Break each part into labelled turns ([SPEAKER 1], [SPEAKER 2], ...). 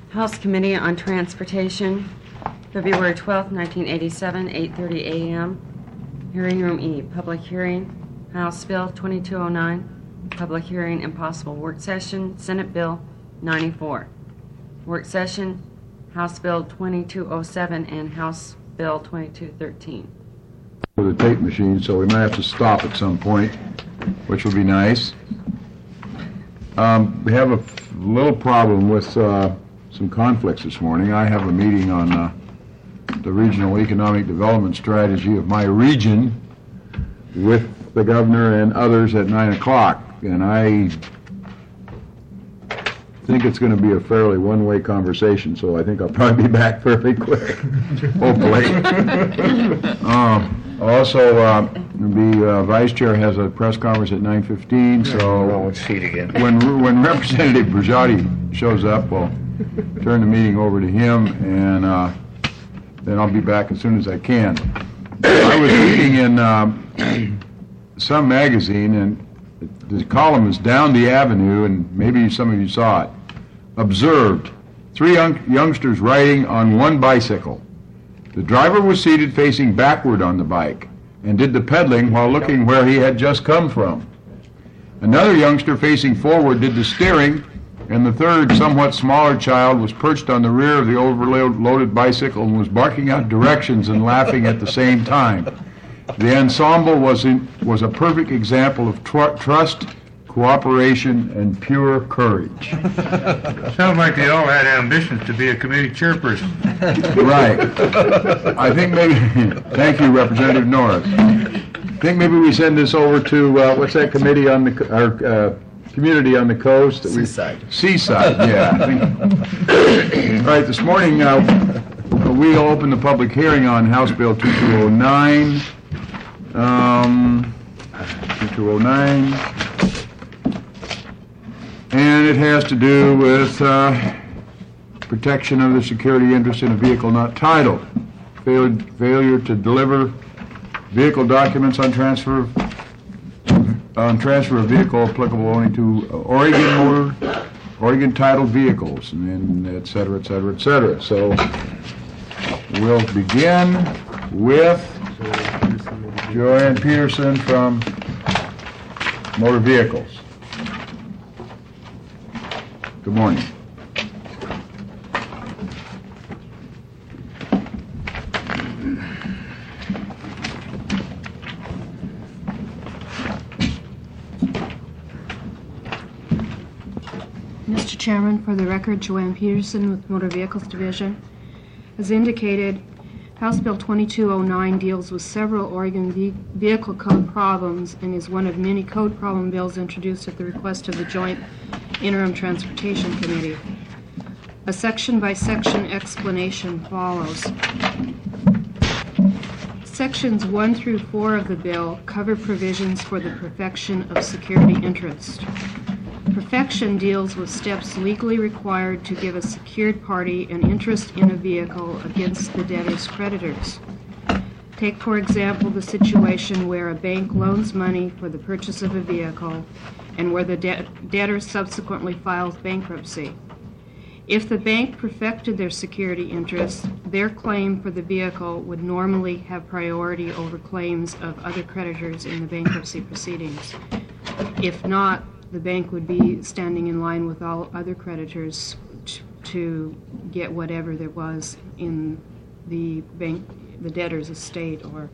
[SPEAKER 1] House Committee on Transportation, February 12, 1987, 8:30 a.m. Hearing Room E, public hearing, House Bill 2209, public hearing and possible work session, Senate Bill 94. Work session, House Bill 2207 and House Bill 2213.
[SPEAKER 2] With a tape machine, so we might have to stop at some point, which will be nice. We have a little problem with some conflicts this morning. I have a meeting on the regional economic development strategy of my region with the governor and others at 9 o'clock, and I think it's going to be a fairly one-way conversation, so I think I'll probably be back fairly quick, hopefully. Also, the vice chair has a press conference at 9:15, so when Representative Brzotti shows up, we'll turn the meeting over to him, and then I'll be back as soon as I can. I was reading in some magazine, and the column is Down the Avenue, and maybe some of you saw it. Observed, 3 youngsters riding on one bicycle. The driver was seated facing backward on the bike and did the pedaling while looking where he had just come from. Another youngster facing forward did the steering, and the third, somewhat smaller child was perched on the rear of the overloaded bicycle and was barking out directions and laughing at the same time. The ensemble was a perfect example of trust, cooperation, and pure courage.
[SPEAKER 3] Sounds like they all had ambitions to be a committee chairperson.
[SPEAKER 2] Right. I think maybe, thank you, Representative Norris. I think maybe we send this over to, what's that committee on our community on the coast? Seaside, yeah. All right, this morning we'll open the public hearing on House Bill 2209. 2209. And it has to do with protection of the security interest in a vehicle not titled, failure to deliver vehicle documents on transfer of vehicle applicable only to Oregon titled vehicles, and then et cetera, et cetera, et cetera. So we'll begin with Joanne Peterson from Motor Vehicles. Good morning.
[SPEAKER 4] Mr. Chairman, for the record, Joanne Peterson with Motor Vehicles Division. As indicated, House Bill 2209 deals with several Oregon vehicle code problems and is one of many code problem bills introduced at the request of the Joint Interim Transportation Committee. A section-by-section explanation follows. Sections 1 through 4 of the bill cover provisions for the perfection of security interest. Perfection deals with steps legally required to give a secured party an interest in a vehicle against the debtor's creditors. Take, for example, the situation where a bank loans money for the purchase of a vehicle and where the debtor subsequently files bankruptcy. If the bank perfected their security interest, their claim for the vehicle would normally have priority over claims of other creditors in the bankruptcy proceedings. If not, the bank would be standing in line with all other creditors to get whatever there was in the debtor's estate, or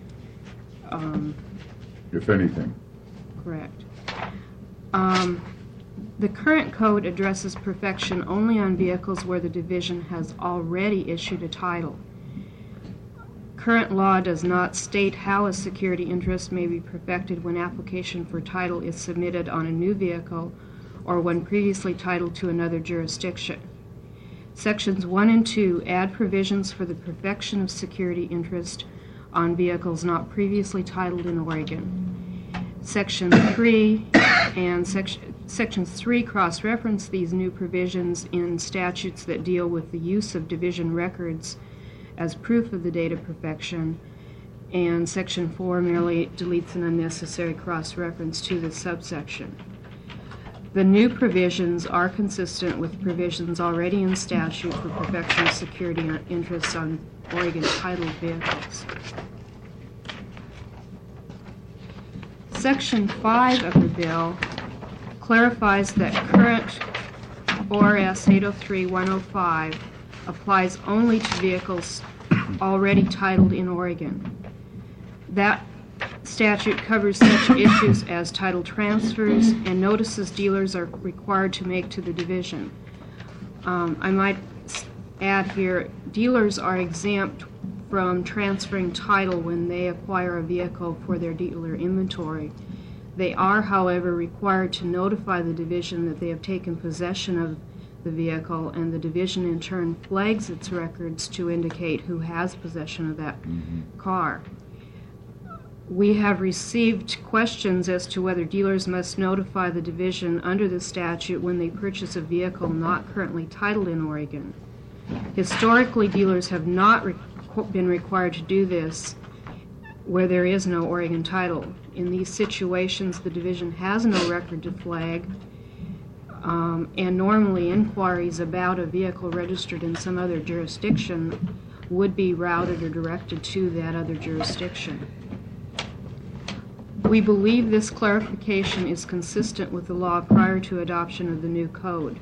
[SPEAKER 2] if anything.
[SPEAKER 4] Correct. The current code addresses perfection only on vehicles where the division has already issued a title. Current law does not state how a security interest may be perfected when application for title is submitted on a new vehicle or when previously titled to another jurisdiction. Sections 1 and 2 add provisions for the perfection of security interest on vehicles not previously titled in Oregon. Section 3 and Sections 3 cross-reference these new provisions in statutes that deal with the use of division records as proof of the date of perfection, and Section 4 merely deletes an unnecessary cross-reference to the subsection. The new provisions are consistent with provisions already in statute for perfection of security interests on Oregon titled vehicles. Section 5 of the bill clarifies that current ORS 803-105 applies only to vehicles already titled in Oregon. That statute covers such issues as title transfers and notices dealers are required to make to the division. I might add here, dealers are exempt from transferring title when they acquire a vehicle for their dealer inventory. They are, however, required to notify the division that they have taken possession of the vehicle, and the division in turn flags its records to indicate who has possession of that car. We have received questions as to whether dealers must notify the division under the statute when they purchase a vehicle not currently titled in Oregon. Historically, dealers have not been required to do this where there is no Oregon title. In these situations, the division has no record to flag, and normally inquiries about a vehicle registered in some other jurisdiction would be routed or directed to that other jurisdiction. We believe this clarification is consistent with the law prior to adoption of the new code.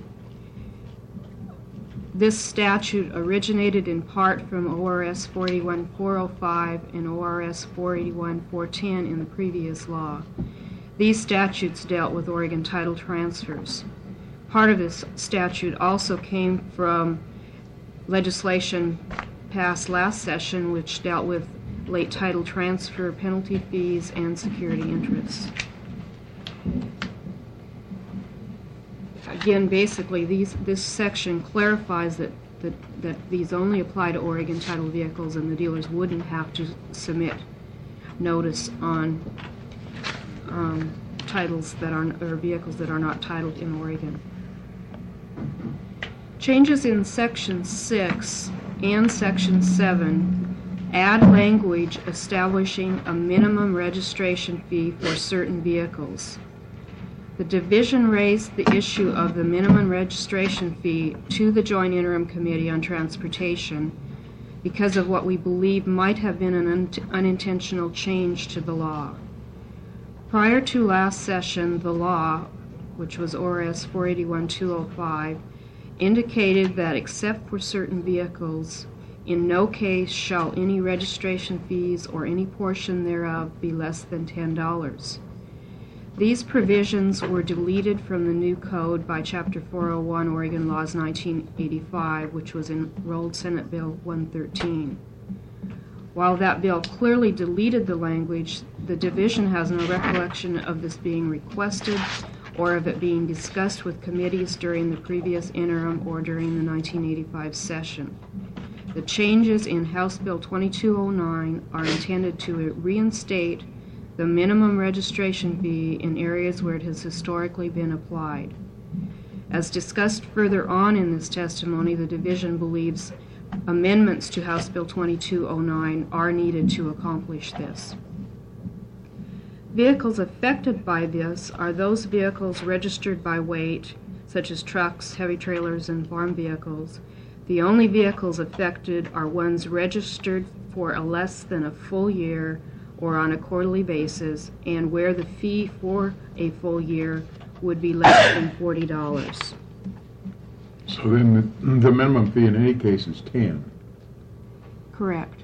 [SPEAKER 4] This statute originated in part from ORS 481-405 and ORS 481-410 in the previous law. These statutes dealt with Oregon title transfers. Part of this statute also came from legislation passed last session, which dealt with late title transfer, penalty fees, and security interests. Again, basically, this section clarifies that these only apply to Oregon title vehicles, and the dealers wouldn't have to submit notice on titles that are or vehicles that are not titled in Oregon. Changes in Section 6 and Section 7 add language establishing a minimum registration fee for certain vehicles. The division raised the issue of the minimum registration fee to the Joint Interim Committee on Transportation because of what we believe might have been an unintentional change to the law. Prior to last session, the law, which was ORS 481-205, indicated that except for certain vehicles, in no case shall any registration fees or any portion thereof be less than $10. These provisions were deleted from the new code by Chapter 401 Oregon Laws 1985, which was enrolled Senate Bill 113. While that bill clearly deleted the language, the division has no recollection of this being requested or of it being discussed with committees during the previous interim or during the 1985 session. The changes in House Bill 2209 are intended to reinstate the minimum registration fee in areas where it has historically been applied. As discussed further on in this testimony, the division believes amendments to House Bill 2209 are needed to accomplish this. Vehicles affected by this are those vehicles registered by weight, such as trucks, heavy trailers, and farm vehicles. The only vehicles affected are ones registered for a less than a full year or on a quarterly basis, and where the fee for a full year would be less than $40.
[SPEAKER 2] So then the minimum fee in any case is 10.
[SPEAKER 4] Correct.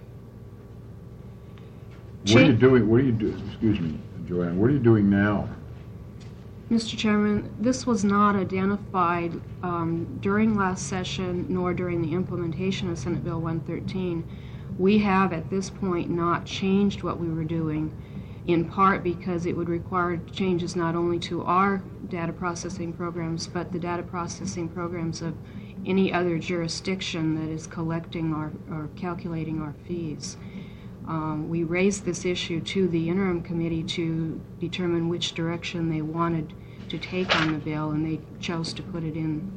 [SPEAKER 2] What are you doing, excuse me, Joanne, what are you doing now?
[SPEAKER 4] Mr. Chairman, this was not identified during last session nor during the implementation of Senate Bill 113. We have at this point not changed what we were doing, in part because it would require changes not only to our data processing programs, but the data processing programs of any other jurisdiction that is collecting or calculating our fees. We raised this issue to the interim committee to determine which direction they wanted to take on the bill, and they chose to put it in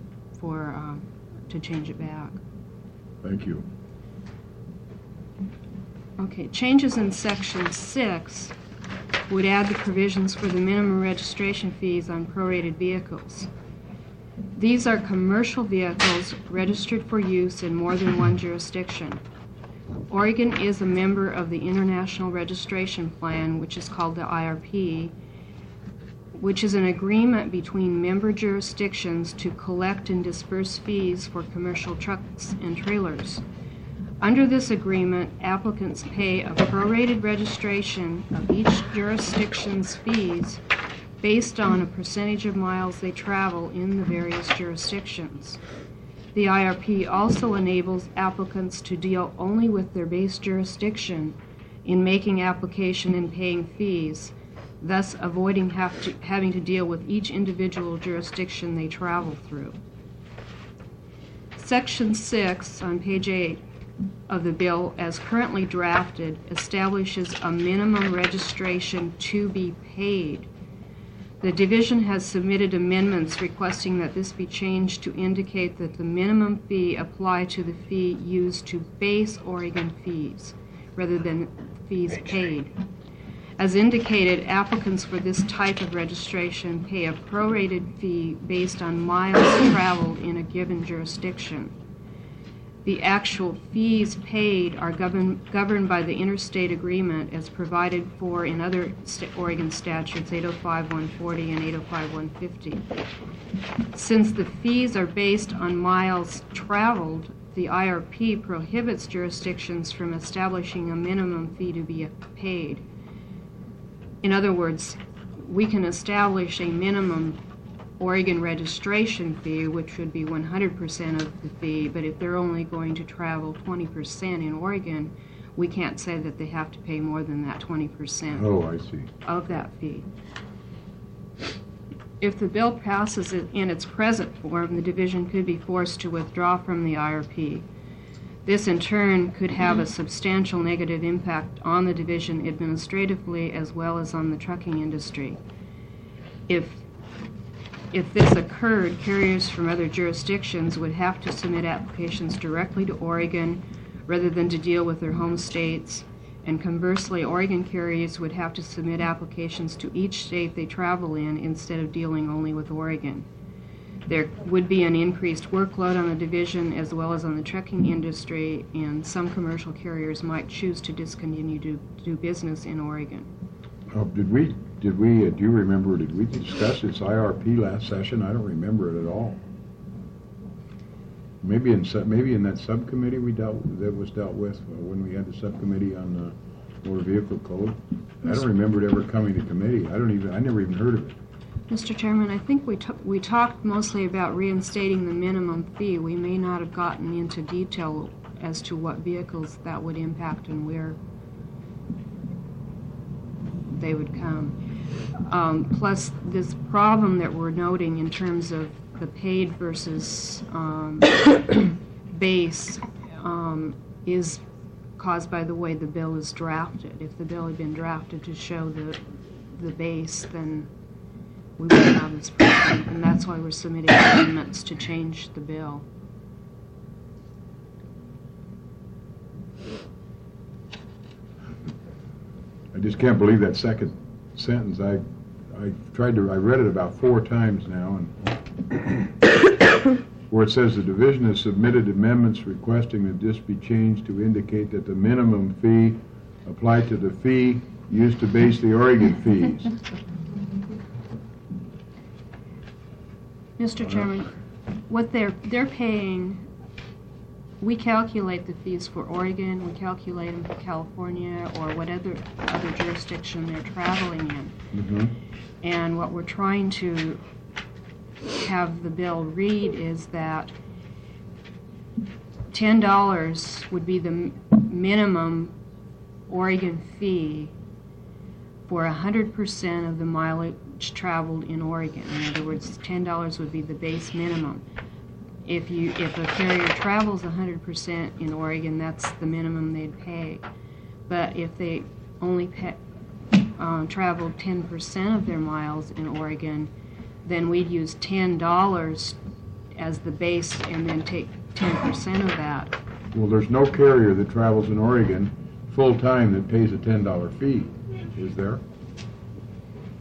[SPEAKER 4] to change it back.
[SPEAKER 2] Thank you.
[SPEAKER 4] Okay, changes in Section 6 would add the provisions for the minimum registration fees on prorated vehicles. These are commercial vehicles registered for use in more than one jurisdiction. Oregon is a member of the International Registration Plan, which is called the IRP, which is an agreement between member jurisdictions to collect and disperse fees for commercial trucks and trailers. Under this agreement, applicants pay a prorated registration of each jurisdiction's fees based on a percentage of miles they travel in the various jurisdictions. The IRP also enables applicants to deal only with their base jurisdiction in making application and paying fees, thus avoiding having to deal with each individual jurisdiction they travel through. Section 6 on page 8 of the bill, as currently drafted, establishes a minimum registration to be paid. The division has submitted amendments requesting that this be changed to indicate that the minimum fee apply to the fee used to base Oregon fees, rather than fees paid. As indicated, applicants for this type of registration pay a prorated fee based on miles traveled in a given jurisdiction. The actual fees paid are governed by the interstate agreement as provided for in other Oregon statutes, 805-140 and 805-150. Since the fees are based on miles traveled, the IRP prohibits jurisdictions from establishing a minimum fee to be paid. In other words, we can establish a minimum Oregon registration fee, which would be 100% of the fee, but if they're only going to travel 20% in Oregon, we can't say that they have to pay more than that 20%
[SPEAKER 2] Oh, I see.
[SPEAKER 4] of that fee. If the bill passes it in its present form, the division could be forced to withdraw from the IRP. This, in turn, could have a substantial negative impact on the division administratively as well as on the trucking industry. If this occurred, carriers from other jurisdictions would have to submit applications directly to Oregon rather than to deal with their home states, and conversely, Oregon carriers would have to submit applications to each state they travel in instead of dealing only with Oregon. There would be an increased workload on the division as well as on the trucking industry, and some commercial carriers might choose to discontinue to do business in Oregon.
[SPEAKER 2] Do you remember, did we discuss this IRP last session? I don't remember it at all. Maybe in that subcommittee that was dealt with when we had the subcommittee on the motor vehicle code. I don't remember it ever coming to committee. I never even heard of it.
[SPEAKER 4] Mr. Chairman, I think we talked mostly about reinstating the minimum fee. We may not have gotten into detail as to what vehicles that would impact and where they would come. Plus, this problem that we're noting in terms of the paid versus base is caused by the way the bill is drafted. If the bill had been drafted to show the base, then we wouldn't have this problem, and that's why we're submitting amendments to change the bill.
[SPEAKER 2] I just can't believe that second sentence. I read it about 4 times now, and where it says the division has submitted amendments requesting that this be changed to indicate that the minimum fee applied to the fee used to base the Oregon fees.
[SPEAKER 4] Mr. Chairman, what they're paying, we calculate the fees for Oregon, we calculate them for California, or whatever other jurisdiction they're traveling in.
[SPEAKER 2] Mm-hmm.
[SPEAKER 4] And what we're trying to have the bill read is that $10 would be the minimum Oregon fee for 100% of the mileage traveled in Oregon. In other words, $10 would be the base minimum. If a carrier travels 100% in Oregon, that's the minimum they'd pay. But if they only traveled 10% of their miles in Oregon, then we'd use $10 as the base and then take 10% of that.
[SPEAKER 2] Well, there's no carrier that travels in Oregon full-time that pays a $10 fee, is there?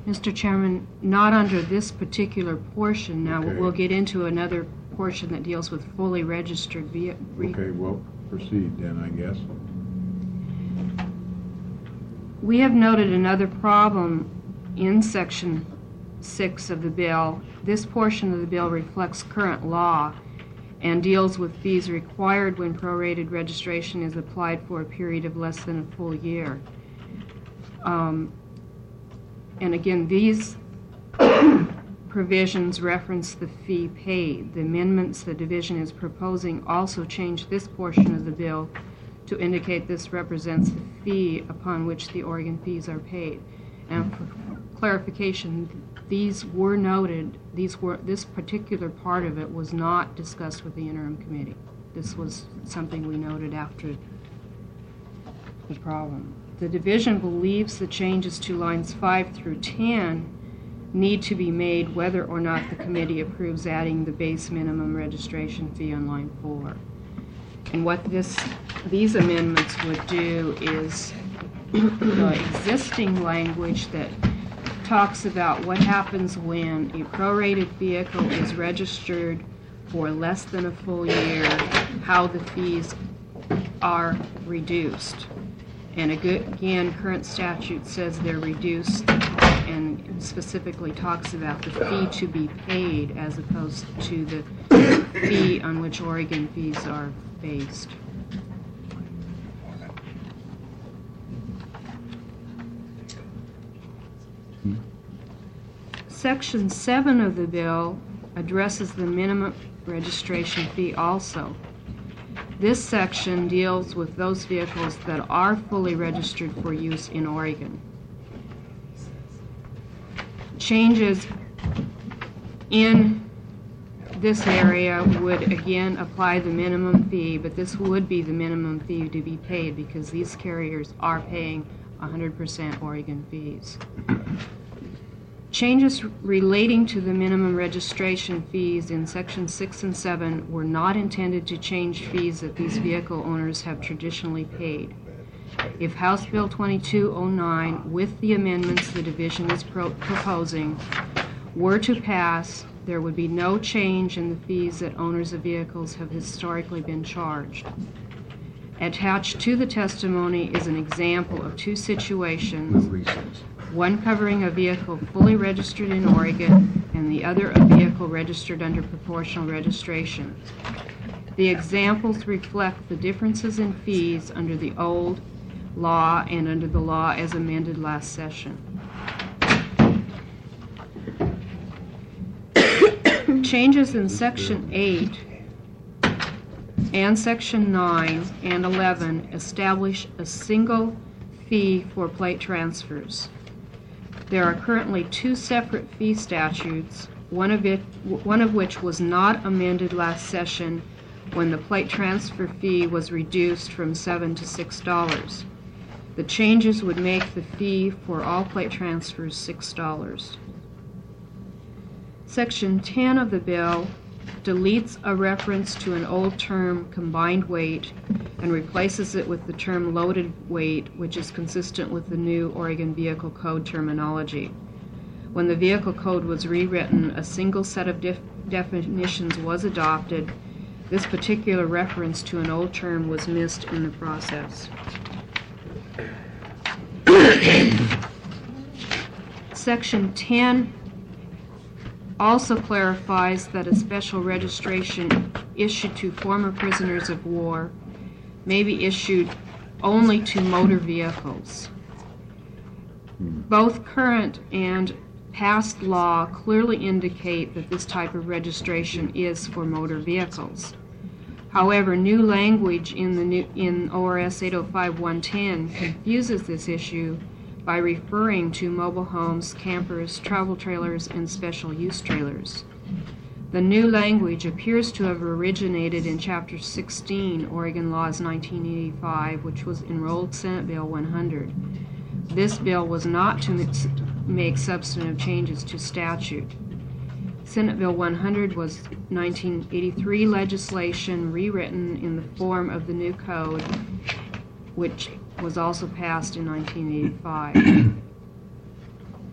[SPEAKER 4] Mr. Chairman, not under this particular portion. Now,
[SPEAKER 2] Okay.
[SPEAKER 4] we'll get into another portion that deals with fully registered vehicles.
[SPEAKER 2] Okay, well, proceed then, I guess.
[SPEAKER 4] We have noted another problem in Section 6 of the bill. This portion of the bill reflects current law and deals with fees required when prorated registration is applied for a period of less than a full year. And again, these provisions reference the fee paid. The amendments the division is proposing also change this portion of the bill to indicate this represents the fee upon which the Oregon fees are paid. And for clarification, these were noted, this particular part of it was not discussed with the interim committee. This was something we noted after the problem. The division believes the changes to lines 5 through 10 need to be made whether or not the committee approves adding the base minimum registration fee on line 4. And what these amendments would do is the existing language that talks about what happens when a prorated vehicle is registered for less than a full year, how the fees are reduced. And again, current statute says they're reduced and specifically talks about the fee to be paid as opposed to the fee on which Oregon fees are based. Section 7 of the bill addresses the minimum registration fee also. This section deals with those vehicles that are fully registered for use in Oregon. Changes in this area would again apply the minimum fee, but this would be the minimum fee to be paid because these carriers are paying 100% Oregon fees. Changes relating to the minimum registration fees in Section 6 and 7 were not intended to change fees that these vehicle owners have traditionally paid. If House Bill 2209, with the amendments the division is proposing, were to pass, there would be no change in the fees that owners of vehicles have historically been charged. Attached to the testimony is an example of two situations, one covering a vehicle fully registered in Oregon and the other a vehicle registered under proportional registration. The examples reflect the differences in fees under the old law and under the law as amended last session. Changes in Section 8 and Section 9 and 11 establish a single fee for plate transfers. There are currently two separate fee statutes, one of which was not amended last session when the plate transfer fee was reduced from $7 to $6. The changes would make the fee for all plate transfers $6. Section 10 of the bill deletes a reference to an old term, combined weight, and replaces it with the term loaded weight, which is consistent with the new Oregon Vehicle Code terminology. When the Vehicle Code was rewritten, a single set of definitions was adopted. This particular reference to an old term was missed in the process. Section 10 also clarifies that a special registration issued to former prisoners of war may be issued only to motor vehicles. Both current and past law clearly indicate that this type of registration is for motor vehicles. However, new language in ORS 805-110 confuses this issue by referring to mobile homes, campers, travel trailers, and special use trailers. The new language appears to have originated in Chapter 16, Oregon Laws 1985, which was enrolled Senate Bill 100. This bill was not to make substantive changes to statute. Senate Bill 100 was 1983 legislation rewritten in the form of the new code, which was also passed in 1985.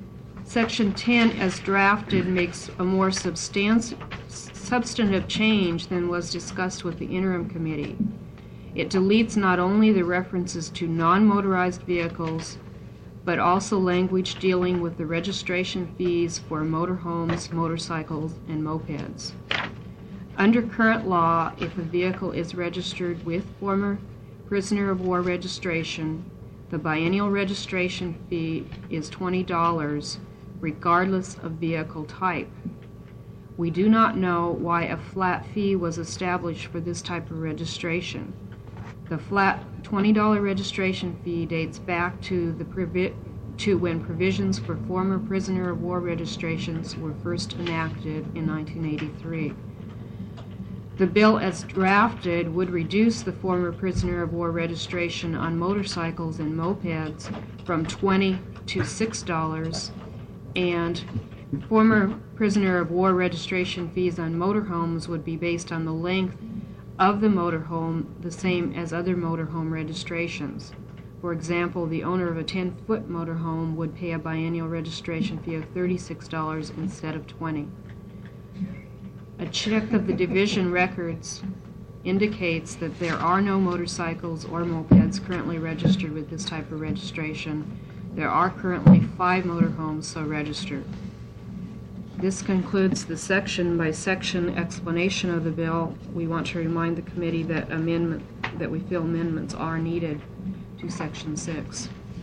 [SPEAKER 4] Section 10, as drafted, makes a more substantive change than was discussed with the interim committee. It deletes not only the references to non-motorized vehicles, but also language dealing with the registration fees for motorhomes, motorcycles, and mopeds. Under current law, if a vehicle is registered with former prisoner of war registration, the biennial registration fee is $20, regardless of vehicle type. We do not know why a flat fee was established for this type of registration. The flat $20 registration fee dates back to when provisions for former prisoner of war registrations were first enacted in 1983. The bill as drafted would reduce the former prisoner of war registration on motorcycles and mopeds from $20 to $6, and former prisoner of war registration fees on motorhomes would be based on the length of the motorhome, the same as other motorhome registrations. For example, the owner of a 10-foot motorhome would pay a biennial registration fee of $36 instead of $20. A check of the division records indicates that there are no motorcycles or mopeds currently registered with this type of registration. There are currently 5 motorhomes so registered. This concludes the section-by-section explanation of the bill. We want to remind the committee that we feel amendments are needed to Section 6.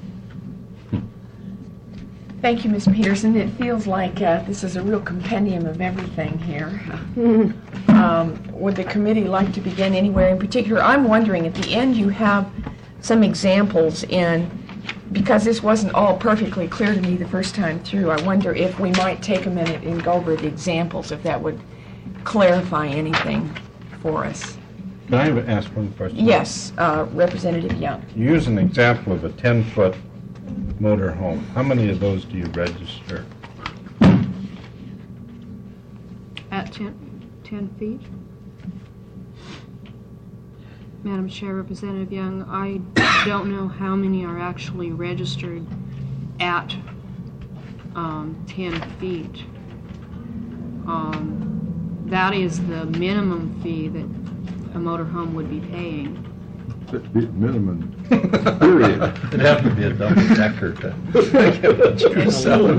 [SPEAKER 5] Thank you, Ms. Peterson. It feels like this is a real compendium of everything here. Would the committee like to begin anywhere in particular? I'm wondering, at the end you have some examples because this wasn't all perfectly clear to me the first time through, I wonder if we might take a minute and go over the examples, if that would clarify anything for us.
[SPEAKER 6] Can I ask one question?
[SPEAKER 5] Yes, Representative Young.
[SPEAKER 6] You use an example of a 10-foot motorhome. How many of those do you register?
[SPEAKER 4] At 10 feet? Madam Chair, Representative Young, I don't know how many are actually registered at 10 feet. That is the minimum fee that a motorhome would be paying.
[SPEAKER 2] Minimum, period.
[SPEAKER 6] It'd have to be a double-decker to give it yourself.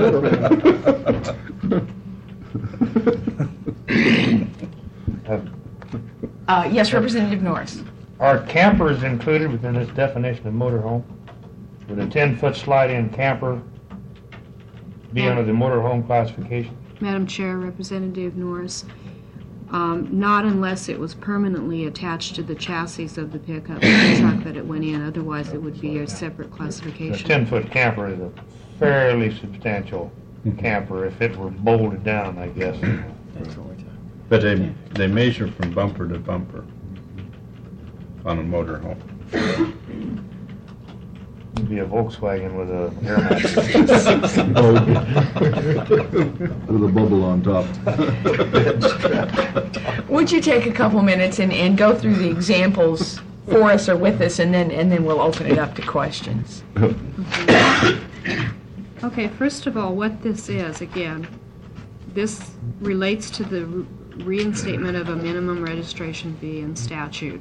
[SPEAKER 5] Yes, Representative Norris.
[SPEAKER 3] Are campers included within this definition of motorhome? Would a 10-foot slide-in camper be under the motorhome classification?
[SPEAKER 4] Madam Chair, Representative Norris, not unless it was permanently attached to the chassis of the pickup truck that it went in. Otherwise, it would be a separate
[SPEAKER 3] A
[SPEAKER 4] classification.
[SPEAKER 3] 10-foot camper is a fairly substantial camper if it were bolted down, I guess.
[SPEAKER 6] But they measure from bumper to bumper on a motorhome.
[SPEAKER 3] It'd be a Volkswagen with a air mattress.
[SPEAKER 2] With a bubble on top.
[SPEAKER 5] Would you take a couple minutes and go through the examples for us or with us, and then we'll open it up to questions.
[SPEAKER 4] Okay, first of all, what this is, again, this relates to the reinstatement of a minimum registration fee in statute.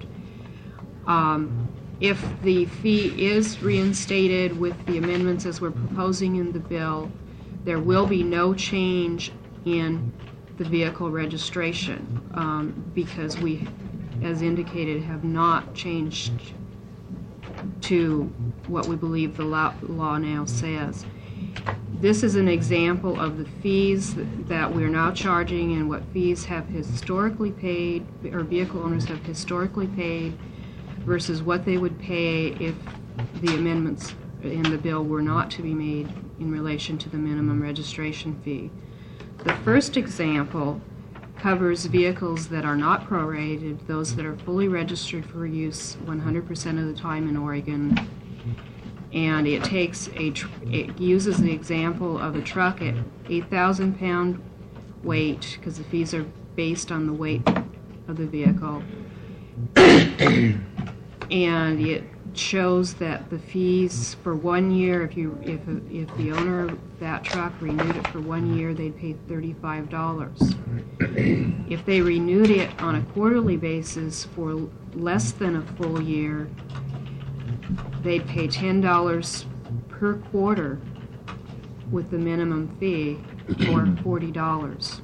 [SPEAKER 4] If the fee is reinstated with the amendments as we're proposing in the bill, there will be no change in the vehicle registration because we, as indicated, have not changed to what we believe the law now says. This is an example of the fees that we're now charging and what fees have historically paid, or vehicle owners have historically paid, versus what they would pay if the amendments in the bill were not to be made in relation to the minimum registration fee. The first example covers vehicles that are not prorated, those that are fully registered for use 100% of the time in Oregon. And it uses the example of a truck at 8,000 pound weight, because the fees are based on the weight of the vehicle. And it it shows that the fees for 1 year, if the owner of that truck renewed it for 1 year, they'd pay $35. If they renewed it on a quarterly basis for less than a full year, they'd pay $10 per quarter with the minimum fee, or $40.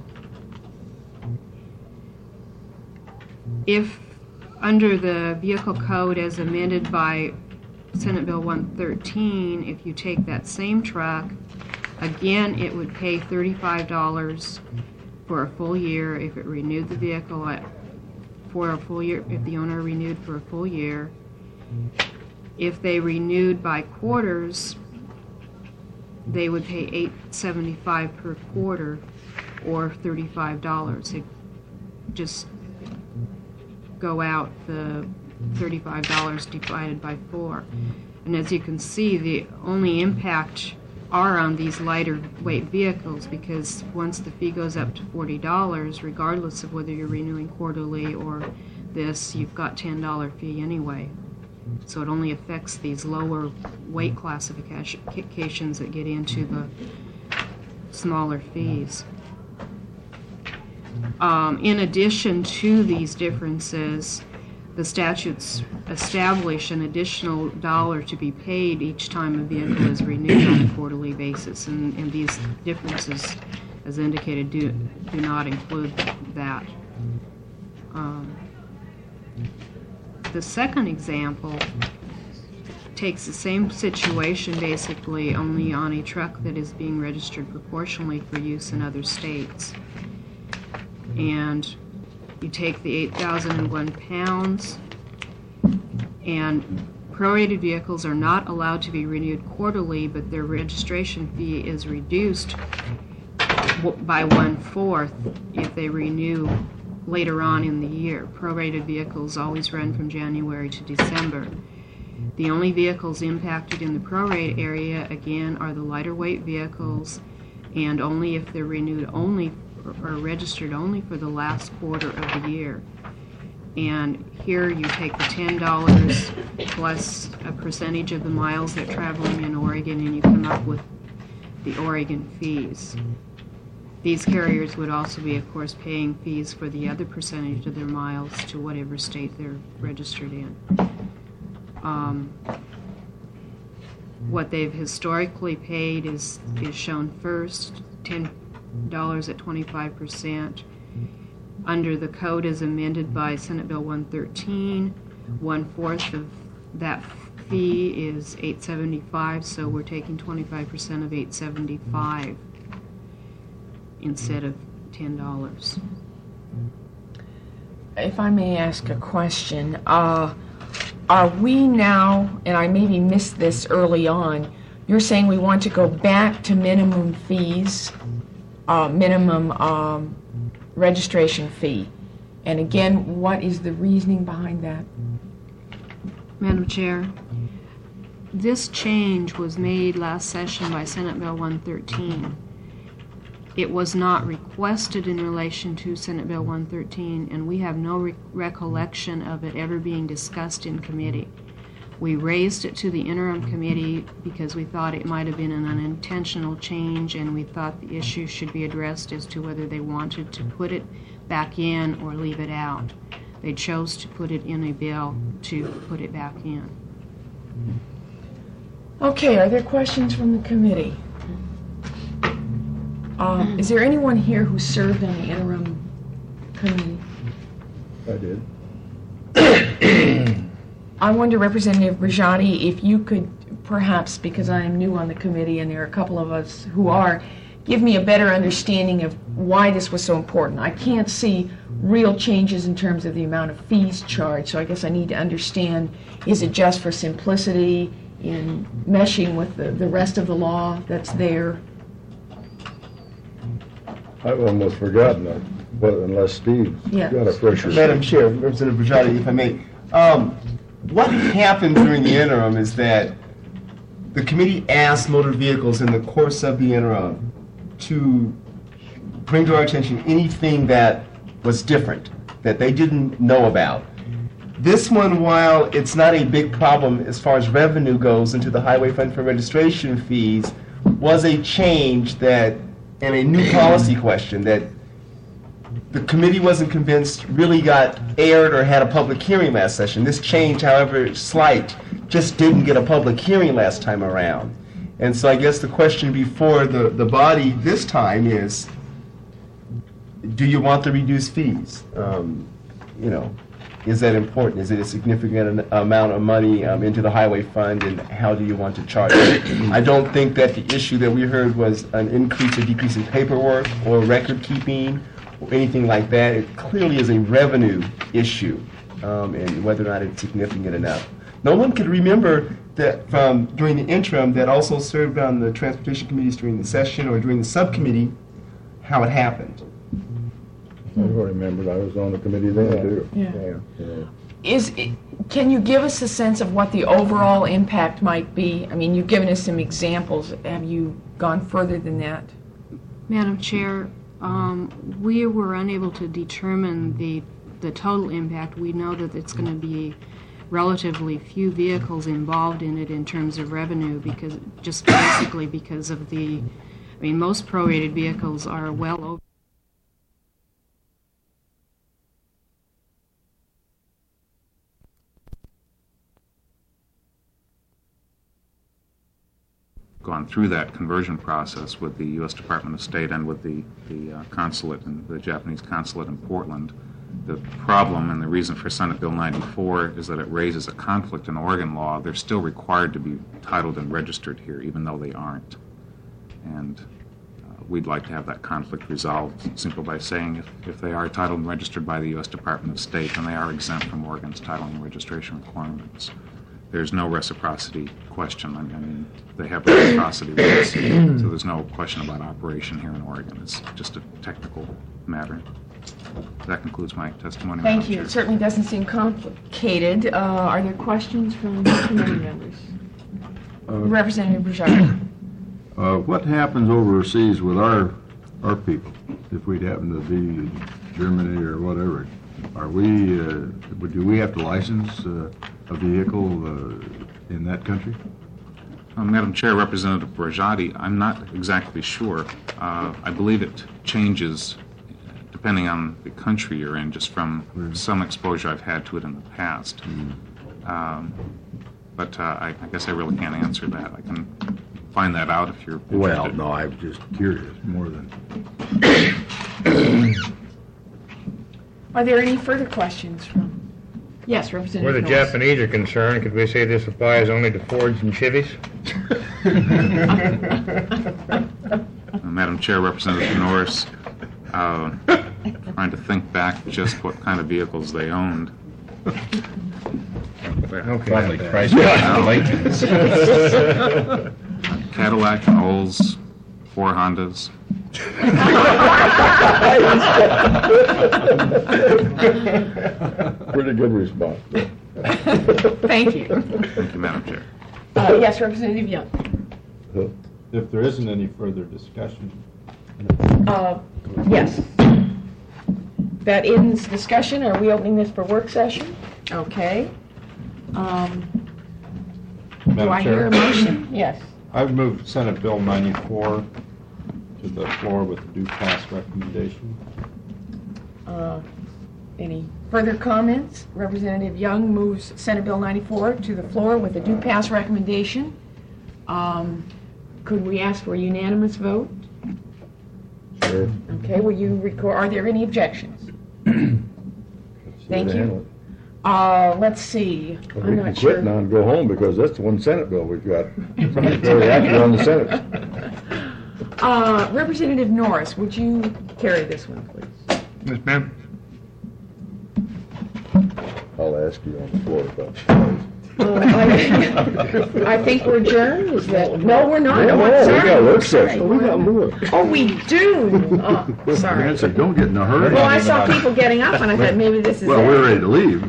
[SPEAKER 4] If under the vehicle code as amended by Senate Bill 113, if you take that same truck, again, it would pay $35 for a full year if it renewed the vehicle for a full year, if the owner renewed for a full year. If they renewed by quarters, they would pay $8.75 per quarter, or $35. It just go out the $35 divided by 4. And as you can see, the only impact are on these lighter weight vehicles, because once the fee goes up to $40, regardless of whether you're renewing quarterly or this, you've got $10 fee anyway. So it only affects these lower weight classifications that get into the smaller fees. In addition to these differences, the statutes establish an additional $1 to be paid each time a vehicle is renewed on a quarterly basis, and these differences, as indicated, do not include that. The second example takes the same situation, basically, only on a truck that is being registered proportionally for use in other states. And you take the 8,001 pounds, and prorated vehicles are not allowed to be renewed quarterly, but their registration fee is reduced by 1/4 if they renew later on in the year. Prorated vehicles always run from January to December. The only vehicles impacted in the prorate area, again, are the lighter weight vehicles, and only if they're renewed only or registered only for the last quarter of the year. And here you take the $10 plus a percentage of the miles they're traveling in Oregon, and you come up with the Oregon fees. These carriers would also be, of course, paying fees for the other percentage of their miles to whatever state they're registered in. What they've historically paid is shown first, $10 at 25%. Under the code as amended by Senate Bill 113, 1/4 of that fee is $8.75, so we're taking 25% of $8.75 instead of $10.
[SPEAKER 5] If I may ask a question, are we now, and I maybe missed this early on, you're saying we want to go back to minimum fees, minimum registration fee. And again, what is the reasoning behind that?
[SPEAKER 4] Madam Chair, this change was made last session by Senate Bill 113. It was not requested in relation to Senate Bill 113, and we have no recollection of it ever being discussed in committee. We raised it to the interim committee because we thought it might have been an unintentional change, and we thought the issue should be addressed as to whether they wanted to put it back in or leave it out. They chose to put it in a bill to put it back in.
[SPEAKER 5] Okay, are there questions from the committee? Is there anyone here who served on the interim committee?
[SPEAKER 2] I did.
[SPEAKER 5] I wonder, Representative Brigiotti, if you could perhaps, because I am new on the committee and there are a couple of us who are, give me a better understanding of why this was so important. I can't see real changes in terms of the amount of fees charged, so I guess I need to understand, is it just for simplicity in meshing with the rest of the law that's there?
[SPEAKER 7] I've almost forgotten that, but unless Steve's got a fresher.
[SPEAKER 8] Madam Chair, Representative Brigiotti, if I may, what happened during the interim is that the committee asked motor vehicles in the course of the interim to bring to our attention anything that was different, that they didn't know about. This one, while it's not a big problem as far as revenue goes into the highway fund for registration fees, was a change that, and a new policy question that the committee wasn't convinced really got aired or had a public hearing last session. This change, however slight, just didn't get a public hearing last time around. And so I guess the question before the body this time is, do you want the reduced fees? You know, is that important? Is it a significant amount of money into the highway fund, and how do you want to charge it? I don't think that the issue that we heard was an increase or decrease in paperwork or record keeping or anything like that. It clearly is a revenue issue, and whether or not it's significant enough. No one could remember that from during the interim that also served on the transportation committees during the session or during the subcommittee how it happened.
[SPEAKER 7] I don't remember, I was on the committee then, too.
[SPEAKER 5] Yeah. Can you give us a sense of what the overall impact might be? I mean, you've given us some examples. Have you gone further than that?
[SPEAKER 4] Madam Chair, we were unable to determine the total impact. We know that it's going to be relatively few vehicles involved in it in terms of revenue, because just basically because of most prorated vehicles are well over.
[SPEAKER 9] Gone through that conversion process with the U.S. Department of State and with the consulate and the Japanese consulate in Portland. The problem and the reason for Senate Bill 94 is that it raises a conflict in Oregon law. They're still required to be titled and registered here, even though they aren't. And we'd like to have that conflict resolved simply by saying if they are titled and registered by the U.S. Department of State, then they are exempt from Oregon's titling and registration requirements. There's no reciprocity question. I mean, they have reciprocity rules, so there's no question about operation here in Oregon. It's just a technical matter. That concludes my testimony.
[SPEAKER 5] Thank you. It certainly doesn't seem complicated. Are there questions from committee members? Representative Bourgeois.
[SPEAKER 2] What happens overseas with our people, if we happen to be in Germany or whatever? Are we, do we have to license a vehicle in that country?
[SPEAKER 9] Madam Chair, Representative Borjati, I'm not exactly sure. I believe it changes depending on the country you're in, just from some exposure I've had to it in the past. But I guess I really can't answer that. I can find that out if you're interested.
[SPEAKER 2] Well, no, I'm just curious more than...
[SPEAKER 5] Are there any further questions from... Yes, Representative
[SPEAKER 3] Where the
[SPEAKER 5] Norris.
[SPEAKER 3] Japanese are concerned, could we say this applies only to Fords and Chevys?
[SPEAKER 9] Madam Chair, Representative Norris, trying to think back just what kind of vehicles they owned.
[SPEAKER 6] Probably Chrysler and Lincolns.
[SPEAKER 9] Cadillac, Olds, 4 Hondas.
[SPEAKER 7] Pretty good response.
[SPEAKER 5] Thank you.
[SPEAKER 9] Thank you, Madam Chair.
[SPEAKER 5] Yes, Representative Young.
[SPEAKER 6] If there isn't any further discussion.
[SPEAKER 5] Yes. That ends discussion. Are we opening this for work session? Okay. Do I hear a motion? Yes.
[SPEAKER 6] I've moved Senate Bill 94 to the floor with a due pass recommendation.
[SPEAKER 5] Any further comments? Representative Young moves Senate Bill 94 to the floor with a due pass recommendation. Could we ask for a unanimous vote?
[SPEAKER 7] Sure.
[SPEAKER 5] Okay, will you record, are there any objections? Thank you. Let's see.
[SPEAKER 7] Well,
[SPEAKER 5] I'm
[SPEAKER 7] we
[SPEAKER 5] not
[SPEAKER 7] can
[SPEAKER 5] sure.
[SPEAKER 7] quit now and go home, because that's the one Senate bill we've got. Somebody's very active on the Senate.
[SPEAKER 5] Representative Norris, would you carry this one, please?
[SPEAKER 3] Yes, ma'am.
[SPEAKER 7] I'll ask you on the floor about
[SPEAKER 5] I think we're adjourned. Is that? No, we're not.
[SPEAKER 7] Yeah,
[SPEAKER 5] Oh,
[SPEAKER 7] we
[SPEAKER 5] sorry.
[SPEAKER 7] got work
[SPEAKER 5] Sorry.
[SPEAKER 7] session. We got more.
[SPEAKER 5] Oh, we do. Oh, sorry.
[SPEAKER 2] Nancy, don't get in a hurry.
[SPEAKER 5] Well, I saw people getting up, and I thought maybe this is
[SPEAKER 2] Well,
[SPEAKER 5] it.
[SPEAKER 2] we're ready to leave.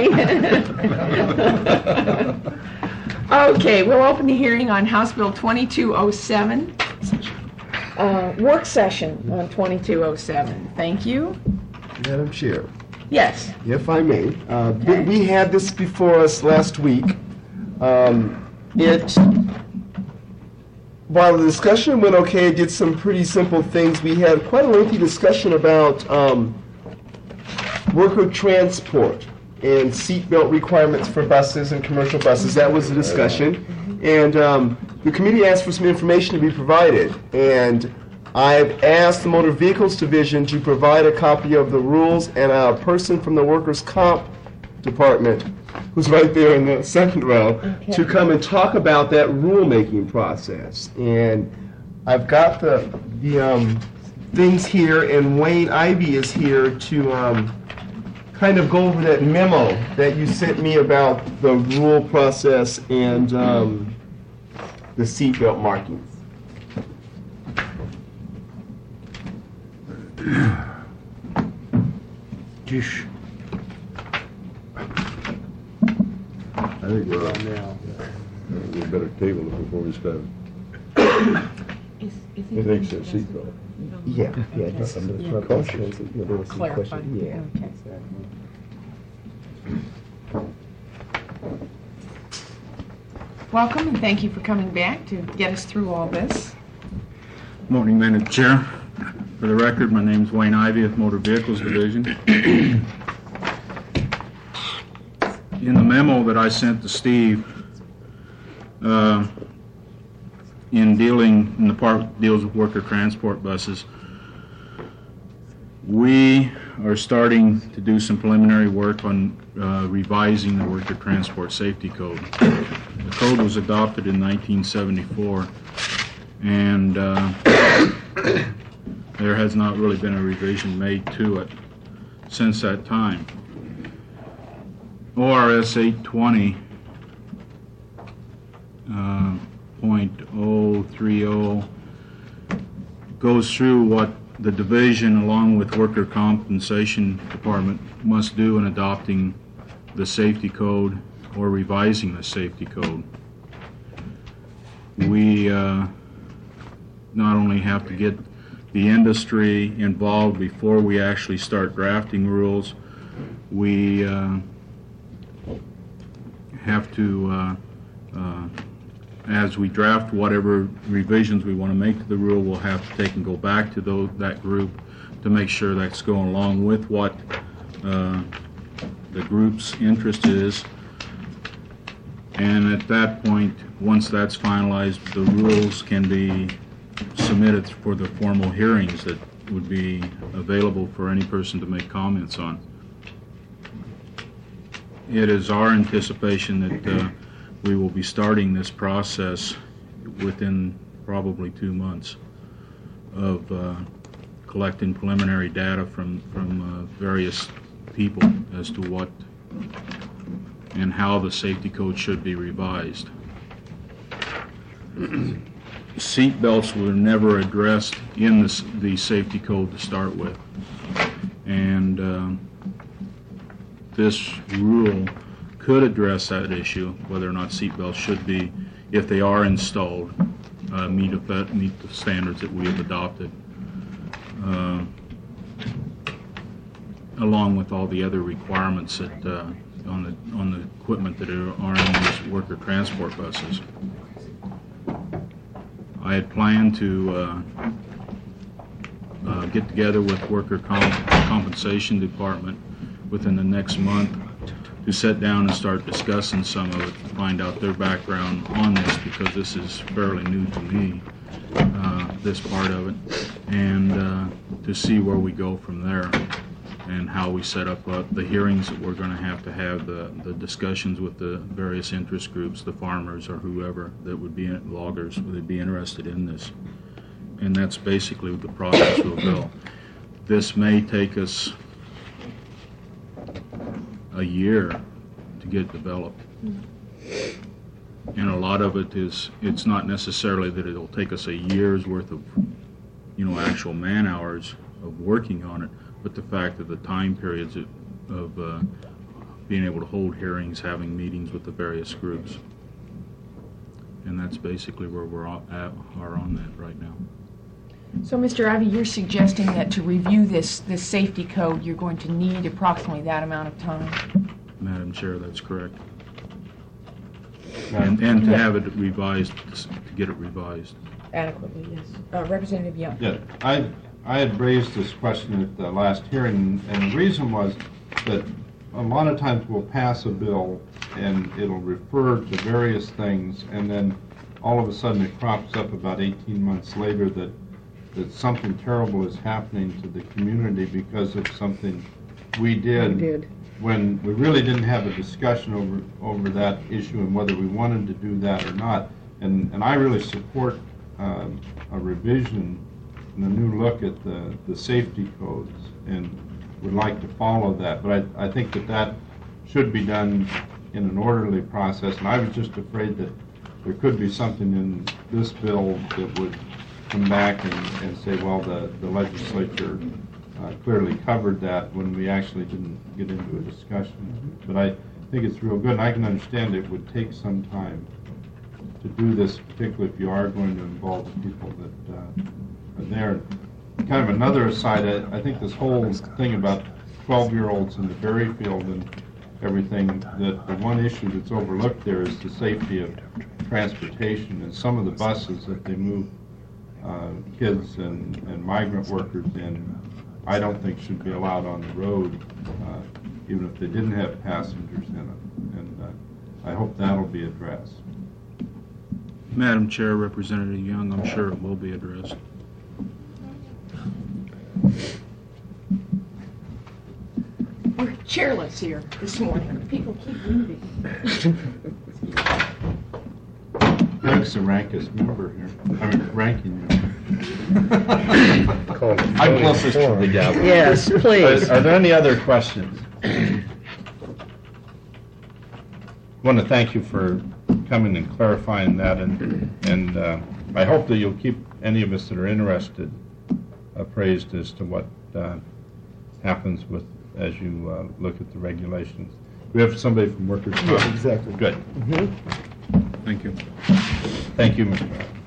[SPEAKER 5] Okay, we'll open the hearing on House Bill 2207. Work session on 2207. Thank you.
[SPEAKER 8] Madam Chair,
[SPEAKER 5] Yes.
[SPEAKER 8] If I may. We had this before us last week. While the discussion went okay, it did some pretty simple things. We had quite a lengthy discussion about worker transport and seatbelt requirements for buses and commercial buses. That was the discussion. And the committee asked for some information to be provided. And I've asked the Motor Vehicles Division to provide a copy of the rules, and a person from the Workers' Comp Department, who's right there in the second row, to come and talk about that rulemaking process. And I've got the things here, and Wayne Ivey is here to kind of go over that memo that you sent me about the rule process and the seatbelt markings.
[SPEAKER 7] I think we're on now. We better table it before we start. You think so, seatbelt?
[SPEAKER 8] Yeah, just some questions. There was some
[SPEAKER 5] Clarify.
[SPEAKER 8] questions. Yeah.
[SPEAKER 5] Okay. Welcome, and thank you for coming back to get us through all this.
[SPEAKER 10] Morning, Madam Chair. For the record, my name is Wayne Ivey of Motor Vehicles Division. In the memo that I sent to Steve, in the part that deals with worker transport buses, we are starting to do some preliminary work on revising the Worker Transport Safety Code. The code was adopted in 1974, and there has not really been a revision made to it since that time. ORS 820.030 goes through what the division, along with Worker Compensation Department, must do in adopting the safety code or revising the safety code. We not only have to get the industry involved before we actually start drafting rules, we have to, as we draft whatever revisions we want to make to the rule, we'll have to take and go back to that group to make sure that's going along with what the group's interest is. And at that point, once that's finalized, the rules can be submitted for the formal hearings that would be available for any person to make comments on. It is our anticipation that we will be starting this process within probably 2 months of collecting preliminary data from various people as to what and how the safety code should be revised. Seat belts were never addressed in the safety code to start with, and this rule could address that issue, whether or not seat belts should be, if they are installed, meet the standards that we have adopted, along with all the other requirements that on the equipment that are in these worker transport buses. I had planned to get together with Worker Compensation Department within the next month to sit down and start discussing some of it, to find out their background on this, because this is fairly new to me, this part of it, and to see where we go from there and how we set up the hearings that we're going to have the discussions with the various interest groups, the farmers or whoever that would be loggers would be interested in this. And that's basically what the process will go. This may take us a year to get developed. And a lot of it is, it's not necessarily that it'll take us a year's worth of, actual man hours of working on it, but the fact that the time periods of being able to hold hearings, having meetings with the various groups. And that's basically where we're at on that right now.
[SPEAKER 5] So, Mr. Ivy, you're suggesting that to review this safety code, you're going to need approximately that amount of time?
[SPEAKER 10] Madam Chair, that's correct. And to have it revised, to get it revised.
[SPEAKER 5] Adequately, yes. Representative Young.
[SPEAKER 6] Yeah, I had raised this question at the last hearing, and the reason was that a lot of times we'll pass a bill and it'll refer to various things, and then all of a sudden it crops up about 18 months later that something terrible is happening to the community because of something we did. When we really didn't have a discussion over that issue and whether we wanted to do that or not. And I really support a revision and a new look at the safety codes and would like to follow that. But I think that should be done in an orderly process. And I was just afraid that there could be something in this bill that would come back and say, well, the legislature clearly covered that when we actually didn't get into a discussion. But I think it's real good, and I can understand it would take some time to do this, particularly if you are going to involve the people that are there. Kind of another aside, I think this whole thing about 12-year-olds in the berry field and everything, that the one issue that's overlooked there is the safety of transportation, and some of the buses that they move kids and migrant workers in, I don't think should be allowed on the road, even if they didn't have passengers in it. And I hope that'll be addressed.
[SPEAKER 10] Madam Chair, Representative Young, I'm sure it will be addressed.
[SPEAKER 5] We're chairless here this morning. People keep moving.
[SPEAKER 6] Doug's the rankest member here. I mean, ranking member. I'm closest to the gavel.
[SPEAKER 1] Yes, please.
[SPEAKER 6] Are there any other questions? I want to thank you for coming and clarifying that, and I hope that you'll keep any of us that are interested appraised as to what happens as you look at the regulations. We have somebody from Workers' Comp.
[SPEAKER 8] Yes, exactly.
[SPEAKER 6] Good.
[SPEAKER 10] Thank you.
[SPEAKER 6] Thank you, Mr. Mayor.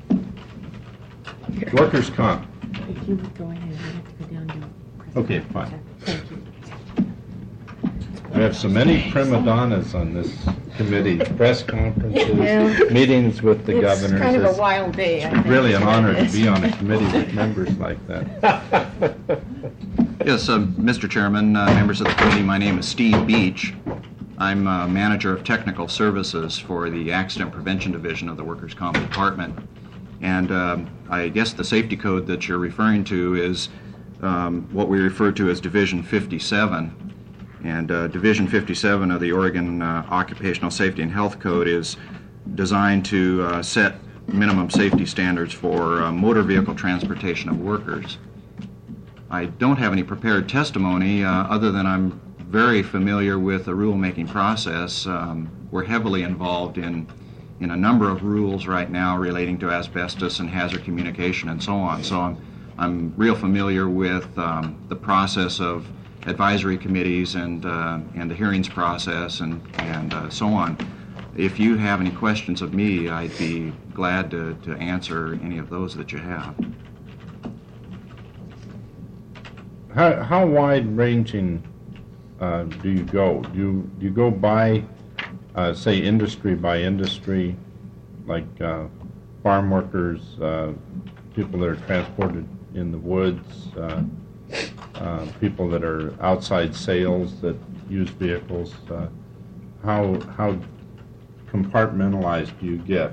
[SPEAKER 6] Workers' Comp.
[SPEAKER 5] If you would go ahead, we have to go down to...
[SPEAKER 6] Okay, fine.
[SPEAKER 5] Thank you.
[SPEAKER 6] We have so many prima donnas on this committee, press conferences,
[SPEAKER 5] Yeah.
[SPEAKER 6] meetings with the governors.
[SPEAKER 5] It's kind of a wild day, I think.
[SPEAKER 6] Really an honor to be on a committee with members like that.
[SPEAKER 11] Yes, Mr. Chairman, members of the committee, my name is Steve Beach. I'm Manager of Technical Services for the Accident Prevention Division of the Workers' Comp Department. And I guess the safety code that you're referring to is what we refer to as Division 57. And Division 57 of the Oregon Occupational Safety and Health Code is designed to set minimum safety standards for motor vehicle transportation of workers. I don't have any prepared testimony other than I'm very familiar with the rulemaking process. We're heavily involved in a number of rules right now relating to asbestos and hazard communication and so on. So I'm real familiar with the process of advisory committees and the hearings process and so on. If you have any questions of me, I'd be glad to answer any of those that you have.
[SPEAKER 6] How wide-ranging do you go? Do you go by, say, industry by industry, like farm workers, people that are transported in the woods, people that are outside sales that use vehicles? How compartmentalized do you get?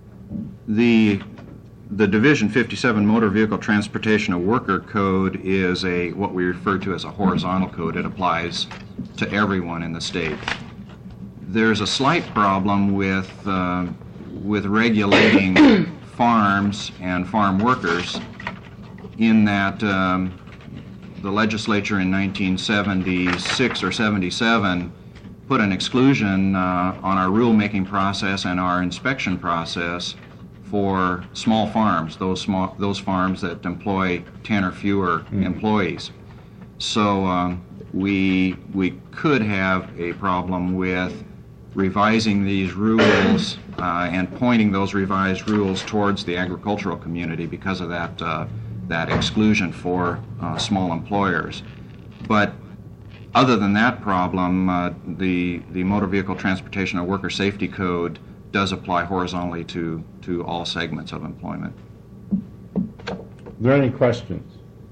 [SPEAKER 11] The Division 57 Motor Vehicle Transportation of Worker Code is what we refer to as a horizontal code. It applies to everyone in the state. There's a slight problem with regulating farms and farm workers in that the legislature in 1976 or 77 put an exclusion on our rulemaking process and our inspection process for small farms, those farms that employ 10 or fewer employees. So we could have a problem with revising these rules and pointing those revised rules towards the agricultural community because of that that exclusion for small employers. But other than that problem, the Motor Vehicle Transportation and Worker Safety Code does apply horizontally to all segments of employment.
[SPEAKER 6] Are there any questions?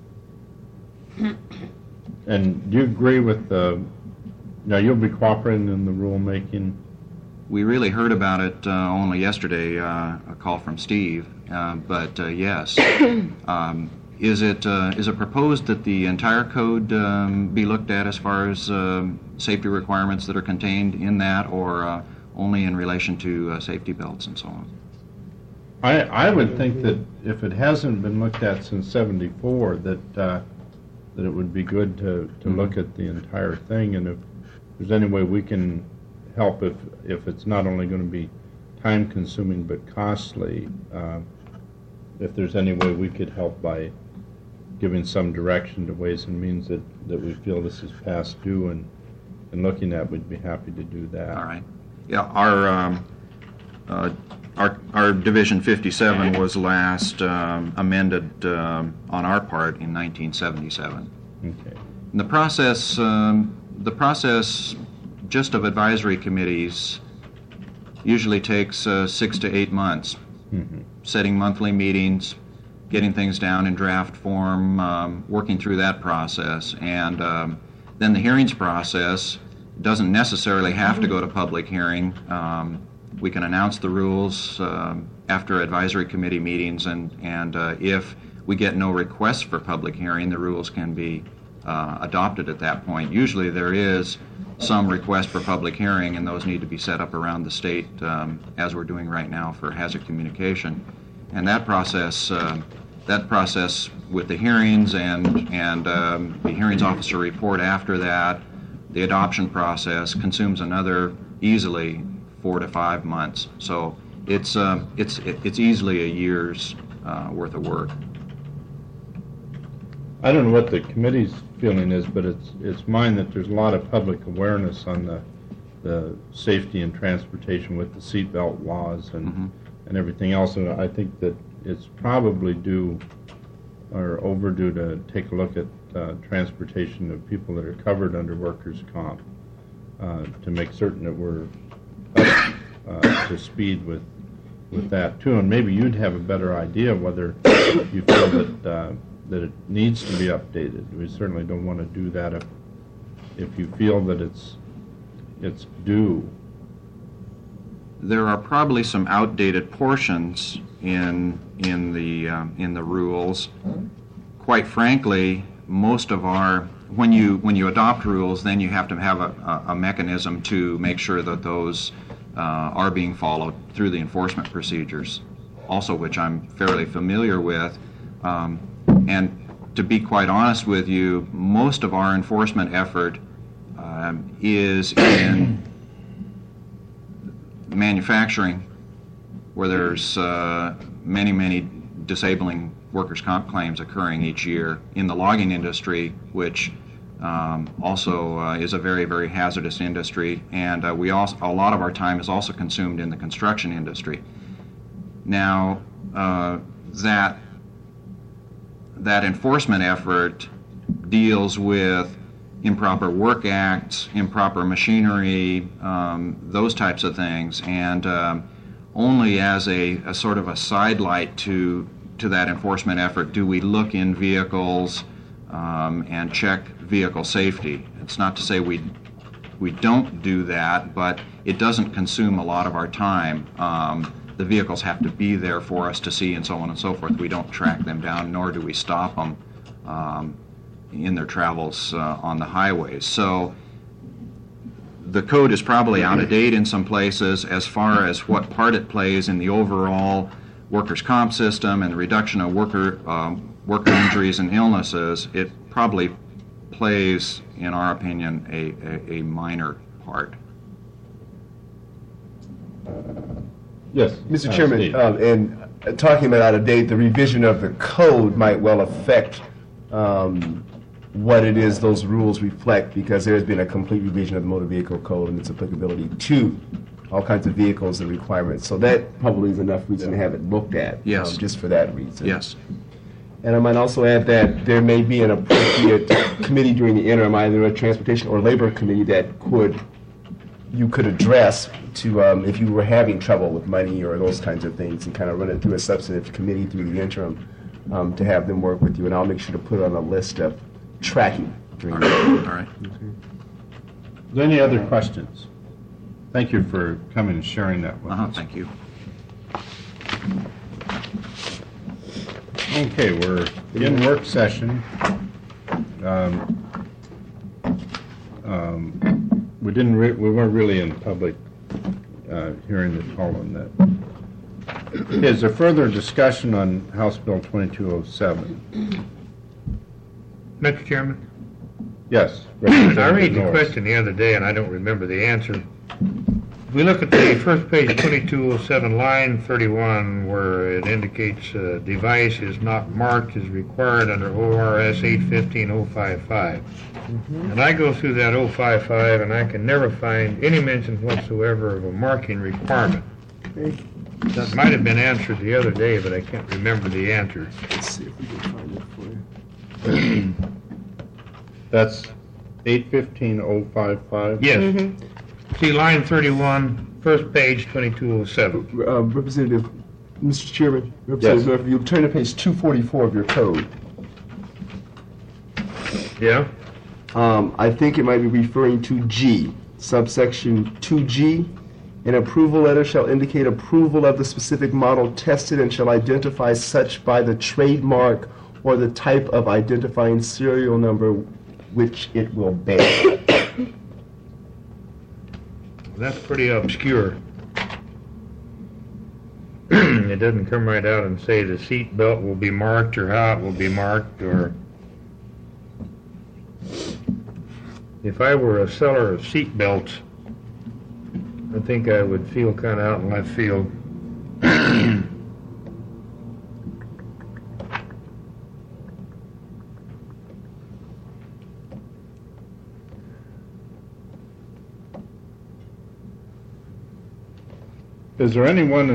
[SPEAKER 6] And do you agree with now you'll be cooperating in the rulemaking?
[SPEAKER 11] We really heard about it only yesterday, a call from Steve, but yes. Is it proposed that the entire code be looked at as far as safety requirements that are contained in that, or only in relation to safety belts and so on?
[SPEAKER 6] I would think that if it hasn't been looked at since '74, that it would be good to look at the entire thing, and if there's any way we can help, if it's not only going to be time-consuming but costly, if there's any way we could help by giving some direction to Ways and Means that we feel this is past due and looking at, we'd be happy to do that.
[SPEAKER 11] All right. Yeah, our Division 57 was last amended on our part in 1977.
[SPEAKER 6] Okay.
[SPEAKER 11] And the process just of advisory committees usually takes 6 to 8 months.
[SPEAKER 6] Mm-hmm.
[SPEAKER 11] Setting monthly meetings, getting things down in draft form, working through that process, and then the hearings process doesn't necessarily have to go to public hearing. We can announce the rules after advisory committee meetings, and if we get no requests for public hearing, the rules can be adopted at that point. Usually there is some request for public hearing, and those need to be set up around the state, as we're doing right now for hazard communication. And that process with the hearings and the hearings officer report after that, the adoption process consumes another easily 4 to 5 months. So it's easily a year's worth of work.
[SPEAKER 6] I don't know what the committee's feeling is, but it's mine that there's a lot of public awareness on the safety and transportation with the seatbelt laws and everything else, and I think that it's probably due or overdue to take a look at transportation of people that are covered under workers' comp to make certain that we're up to speed with that too. And maybe you'd have a better idea whether you feel that it needs to be updated. We certainly don't want to do that if you feel that it's due.
[SPEAKER 11] There are probably some outdated portions in the rules. Quite frankly, most of when you adopt rules, then you have to have a mechanism to make sure that those are being followed through the enforcement procedures, also which I'm fairly familiar with. And to be quite honest with you, most of our enforcement effort is in manufacturing, where there's many disabling workers' comp claims occurring each year. In the logging industry, which also is a very hazardous industry, and a lot of our time is also consumed in the construction industry. Now, that enforcement effort deals with improper work acts, improper machinery, those types of things, and only as a sort of a sidelight to that enforcement effort do we look in vehicles and check vehicle safety. It's not to say we don't do that, but it doesn't consume a lot of our time. The vehicles have to be there for us to see, and so on and so forth. We don't track them down, nor do we stop them in their travels on the highways. So the code is probably out of date in some places as far as what part it plays in the overall workers' comp system and the reduction of worker injuries and illnesses. It probably plays, in our opinion, a minor part.
[SPEAKER 6] Yes,
[SPEAKER 8] Mr. Chairman, and talking about out of date, the revision of the code might well affect what it is those rules reflect, because there has been a complete revision of the motor vehicle code and its applicability to all kinds of vehicles and requirements. So that probably is enough reason to have it looked at.
[SPEAKER 11] Yes.
[SPEAKER 8] Just for that reason.
[SPEAKER 11] Yes.
[SPEAKER 8] And I might also add that there may be an appropriate committee during the interim, either a transportation or labor committee that you could address to, if you were having trouble with money or those kinds of things, and kind of run it through a substantive committee through the interim to have them work with you. And I'll make sure to put it on a list of tracking during the interim.
[SPEAKER 9] All right.
[SPEAKER 6] Are there any other questions? Thank you for coming and sharing that with us.
[SPEAKER 11] Thank you.
[SPEAKER 6] Okay, we're in work session. We weren't really in public hearing the call on that. Is there further discussion on House Bill 2207?
[SPEAKER 3] Mr. Chairman?
[SPEAKER 6] Yes.
[SPEAKER 3] I read the question the other day, and I don't remember the answer. If we look at the first page, 2207, line 31, where it indicates device is not marked as required under ORS 815-055. And I go through that 055, and I can never find any mention whatsoever of a marking requirement. That might have been answered the other day, but I can't remember the answer.
[SPEAKER 8] Let's see if we can find it for you.
[SPEAKER 6] That's 815-055?
[SPEAKER 3] Yes. See line 31, first page, 2207.
[SPEAKER 8] Representative, Mr. Chairman, Representative Murphy, you'll turn to page 244 of your code.
[SPEAKER 3] Yeah?
[SPEAKER 8] I think it might be referring to G, subsection 2G. An approval letter shall indicate approval of the specific model tested and shall identify such by the trademark or the type of identifying serial number which it will bear.
[SPEAKER 3] That's pretty obscure. It doesn't come right out and say the seat belt will be marked or how it will be marked, or if I were a seller of seat belts, I think I would feel kind of out in left field.
[SPEAKER 6] Is there anyone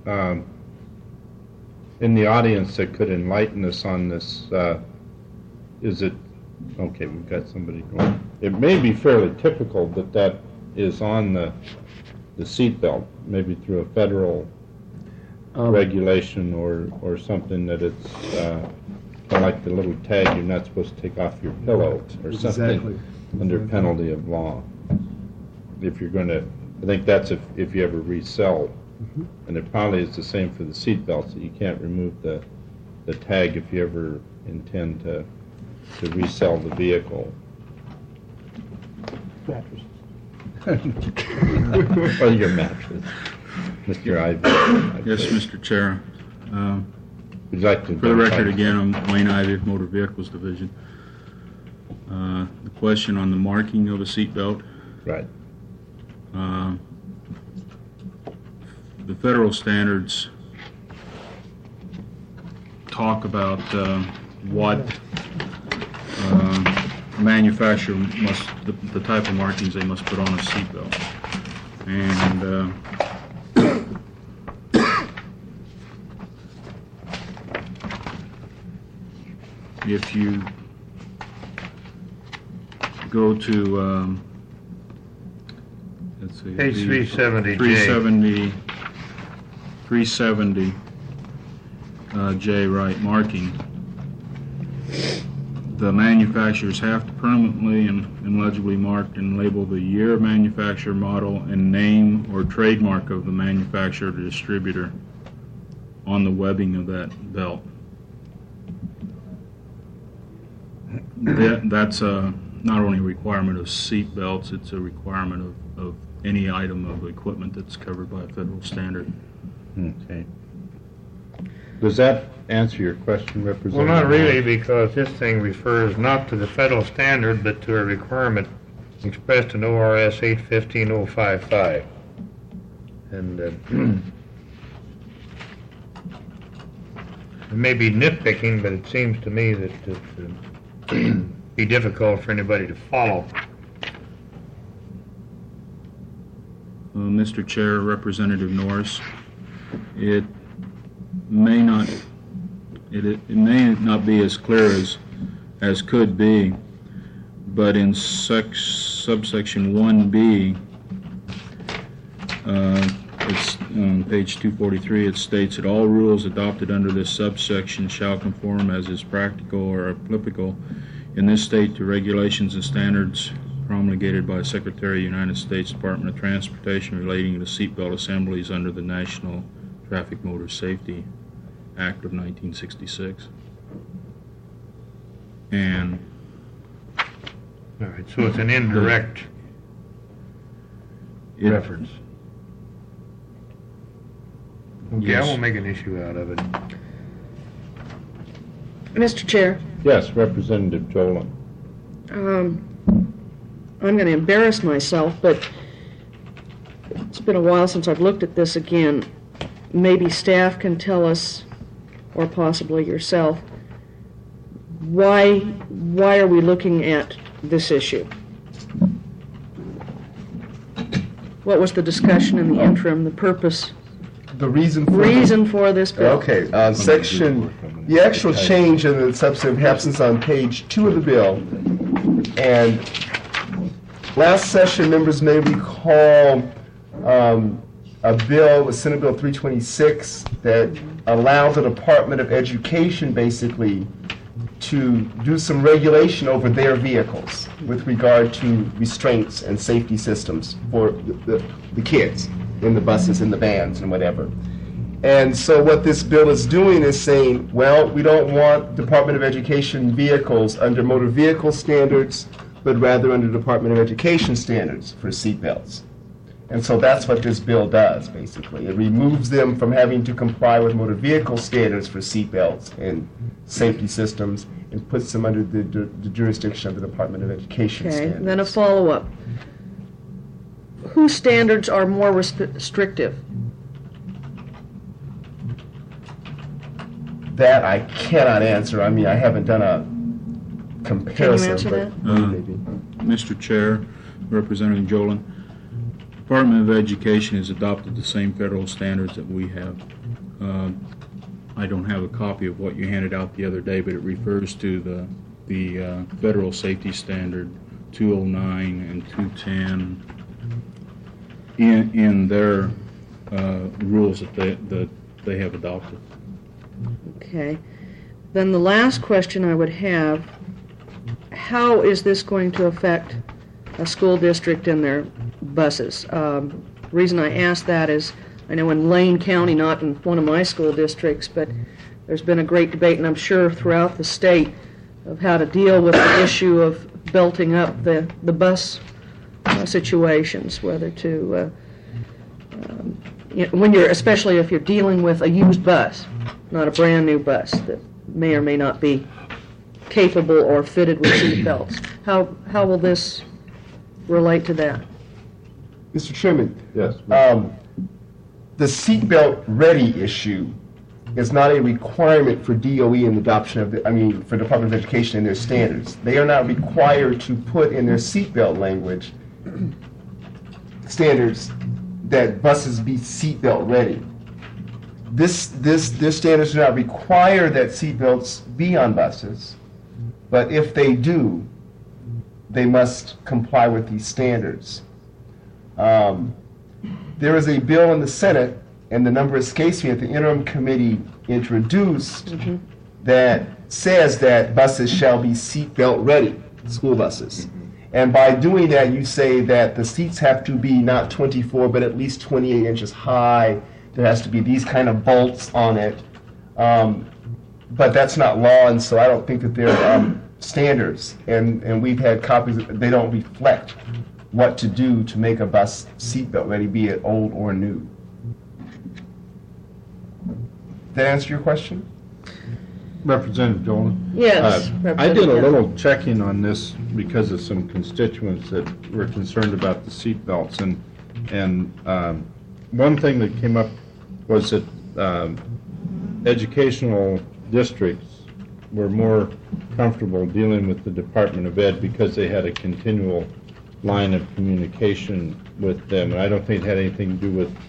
[SPEAKER 6] in the audience that could enlighten us on this? Is it, okay, we've got somebody going. It may be fairly typical that is on the seat belt, maybe through a federal regulation or something, that it's kind of like the little tag you're not supposed to take off your pillow or something under penalty of law. If you're going to, I think that's if you ever resell. And it probably is the same for the seat belts, that you can't remove the tag if you ever intend to resell the vehicle.
[SPEAKER 8] Mattress.
[SPEAKER 6] Well, your mattress, Mr. Ivey.
[SPEAKER 10] Yes, Mr. Chair.
[SPEAKER 6] Would you like to?
[SPEAKER 10] For the record, again, I'm Wayne Ivey, Motor Vehicles Division. The question on the marking of a seat belt.
[SPEAKER 6] Right.
[SPEAKER 10] The federal standards talk about what manufacturer must, the type of markings they must put on a seat belt. And if you go to let's see,
[SPEAKER 3] Page 370,
[SPEAKER 10] 370 J, right, marking. The manufacturers have to permanently and legibly mark and label the year of manufacture, model, and name or trademark of the manufacturer or distributor on the webbing of that belt. That's not only a requirement of seat belts, it's a requirement of any item of equipment that's covered by a federal standard.
[SPEAKER 6] Okay. Does that answer your question, Representative?
[SPEAKER 3] Well, not really, because this thing refers not to the federal standard, but to a requirement expressed in ORS 815-055. And it may be nitpicking, but it seems to me that it would be difficult for anybody to follow.
[SPEAKER 10] Mr. Chair, Representative Norris, it may not it may not be as clear as could be, but in subsection 1B, it's on page 243, it states that all rules adopted under this subsection shall conform as is practical or applicable in this state to regulations and standards promulgated by Secretary of the United States Department of Transportation relating to seatbelt assemblies under the National Traffic Motor Safety Act of 1966. And
[SPEAKER 3] All right, so it's an indirect reference. Okay,
[SPEAKER 10] Yes.
[SPEAKER 3] I won't make an issue out of it.
[SPEAKER 4] Mr. Chair,
[SPEAKER 7] Yes, Representative Jolin.
[SPEAKER 4] I'm going to embarrass myself, but it's been a while since I've looked at this again. Maybe staff can tell us, or possibly yourself, why are we looking at this issue? What was the discussion in the interim, the purpose,
[SPEAKER 8] The reason
[SPEAKER 4] for this bill?
[SPEAKER 8] Okay, the actual change in the substantive happens on page 2 of the bill. And last session, members may recall a bill, Senate Bill 326, that allowed the Department of Education basically to do some regulation over their vehicles with regard to restraints and safety systems for the kids in the buses, in the vans, and whatever. And so what this bill is doing is saying, well, we don't want Department of Education vehicles under motor vehicle standards, but rather under Department of Education standards for seatbelts. And so that's what this bill does, basically. It removes them from having to comply with motor vehicle standards for seatbelts and safety systems and puts them under the jurisdiction of the Department of Education
[SPEAKER 4] Okay,
[SPEAKER 8] standards.
[SPEAKER 4] then a follow-up. Whose standards are more restrictive?
[SPEAKER 8] That I cannot answer. I mean, I haven't done a comparison.
[SPEAKER 4] answer
[SPEAKER 8] but
[SPEAKER 4] that?
[SPEAKER 8] maybe.
[SPEAKER 10] Mr. Chair, Representative Jolin, Department of Education has adopted the same federal standards that we have. I don't have a copy of what you handed out the other day, but it refers to the federal safety standard 209 and 210 in their rules that they have adopted.
[SPEAKER 4] Okay. Then the last question I would have, how is this going to affect a school district and their buses? The reason I ask that is, I know in Lane County, not in one of my school districts, but there's been a great debate, and I'm sure throughout the state, of how to deal with the issue of belting up the bus situations, whether to, especially if you're dealing with a used bus, not a brand new bus that may or may not be capable or fitted with seat belts. How will this relate to that?
[SPEAKER 8] Mr. Chairman,
[SPEAKER 7] Yes.
[SPEAKER 8] the seatbelt ready issue is not a requirement for DOE in the adoption of for Department of Education in their standards. They are not required to put in their seatbelt language standards that buses be seatbelt ready. This standards do not require that seatbelts be on buses, but if they do, they must comply with these standards. There is a bill in the Senate, and the number escapes me, that the interim committee introduced that says that buses shall be seatbelt ready, school buses. And by doing that, you say that the seats have to be not 24, but at least 28 inches high. There has to be these kind of bolts on it. But that's not law, and so I don't think that they're standards. And we've had copies, they don't reflect what to do to make a bus seatbelt ready, be it old or new. Did that answer your question?
[SPEAKER 6] Representative Jolin?
[SPEAKER 4] Yes.
[SPEAKER 6] I did a little checking on this because of some constituents that were concerned about the seat belts, and one thing that came up was that educational districts were more comfortable dealing with the Department of Ed because they had a continual line of communication with them, and I don't think it had anything to do with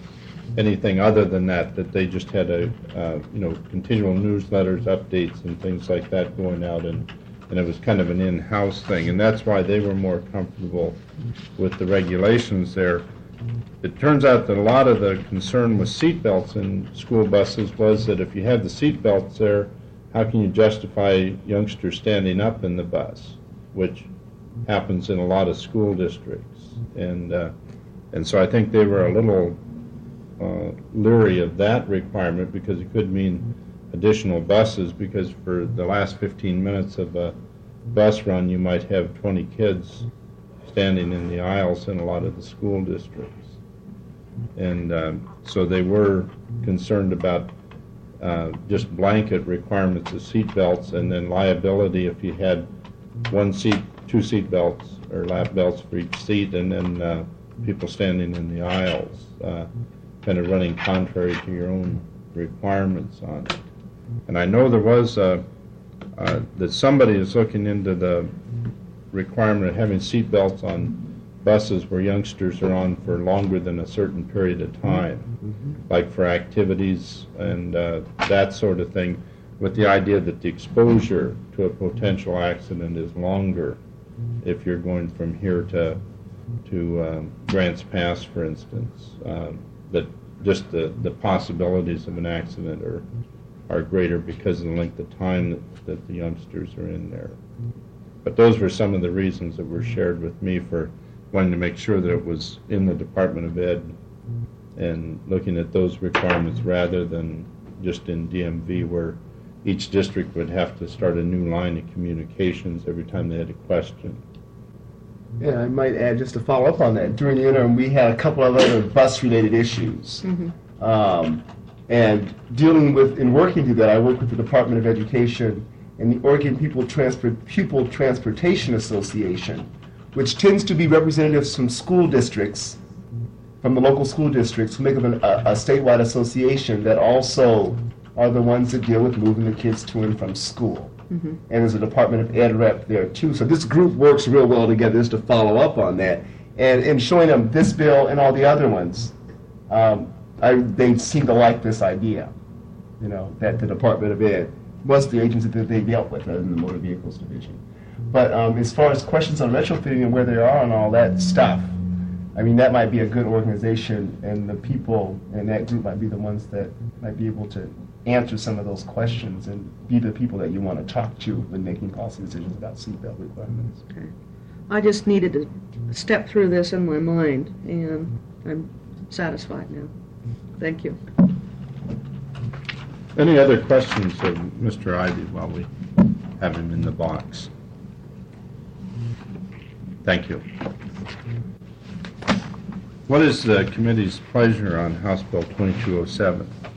[SPEAKER 6] anything other than that, that they just had a, continual newsletters, updates, and things like that going out, and it was kind of an in-house thing, and that's why they were more comfortable with the regulations there. It turns out that a lot of the concern with seatbelts in school buses was that if you had the seatbelts there, how can you justify youngsters standing up in the bus, which happens in a lot of school districts, and so I think they were a little leery of that requirement because it could mean additional buses, because for the last 15 minutes of a bus run you might have 20 kids standing in the aisles in a lot of the school districts. And so they were concerned about just blanket requirements of seat belts, and then liability if you had two seat belts or lap belts for each seat, and then people standing in the aisles, kind of running contrary to your own requirements on it. And I know there was that somebody is looking into the requirement of having seat belts on buses where youngsters are on for longer than a certain period of time, like for activities and that sort of thing, with the idea that the exposure to a potential accident is longer if you're going from here to Grants Pass, for instance. That just the possibilities of an accident are greater because of the length of time that the youngsters are in there. But those were some of the reasons that were shared with me for wanting to make sure that it was in the Department of Ed and looking at those requirements rather than just in DMV, where each district would have to start a new line of communications every time they had a question.
[SPEAKER 8] Yeah, I might add, just to follow up on that, during the interim we had a couple of other bus-related issues. And dealing with and working through that, I worked with the Department of Education and the Oregon Pupil Transportation Association, which tends to be representatives from school districts, from the local school districts, who make up a statewide association that also are the ones that deal with moving the kids to and from school. And there's a Department of Ed rep there too. So this group works real well together just to follow up on that. And showing them this bill and all the other ones, they seem to like this idea, that the Department of Ed was the agency that they dealt with other than the Motor Vehicles Division. But as far as questions on retrofitting and where they are and all that stuff, I mean, that might be a good organization, and the people in that group might be the ones that might be able to answer some of those questions and be the people that you want to talk to when making policy decisions about seatbelt requirements.
[SPEAKER 12] Okay. I just needed to step through this in my mind, and I'm satisfied now. Thank you.
[SPEAKER 6] Any other questions of Mr. Ivy while we have him in the box? Thank you. What is the committee's pleasure on House Bill 2207?